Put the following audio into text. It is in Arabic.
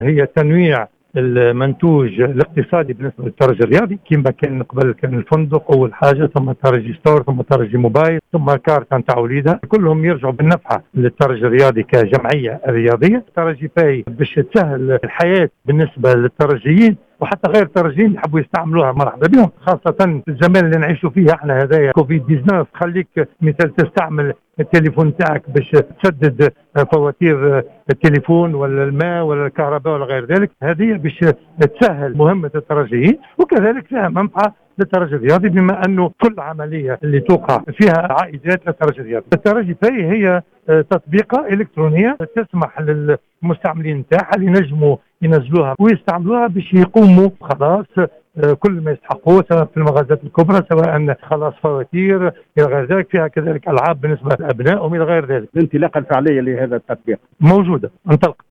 هي تنويع المنتوج الاقتصادي بالنسبه للترجي الرياضي، كما كان قبل كان الفندق اول حاجه، ثم ترجي ستور، ثم ترجي موبايل، ثم كارت نتاع وليدها، كلهم يرجعوا بالنفعه للترجي الرياضي كجمعيه رياضيه. ترجي باي باش تسهل الحياه بالنسبه للترجيين وحتى غير الترجيين يحبوا يستعملوها، مرحبا بهم، خاصة في الزمان اللي نعيشوا فيه احنا هذايا كوفيد 19. خليك مثال تستعمل التليفون تاعك باش تسدد فواتير التليفون ولا الماء ولا الكهرباء ولا غير ذلك، هذه باش تسهل مهمة الترجيين، وكذلك فيها منفعة للترجي الرياضي بما انه كل عملية اللي توقع فيها عائدات للترجي الرياضي. الترجي باي هي تطبيقة إلكترونية تسمح للمستعملين تاعها اللي ينجموا ينزلوها ويستعملوها باش يقوموا خلاص كل ما يستحقوه، سواء في المغازات الكبرى، سواء خلاص فواتير الى غير ذلك. فيها كذلك العاب بالنسبه لابنائهم الى غير ذلك. الانطلاقه الفعليه لهذا التطبيق موجوده، انطلق.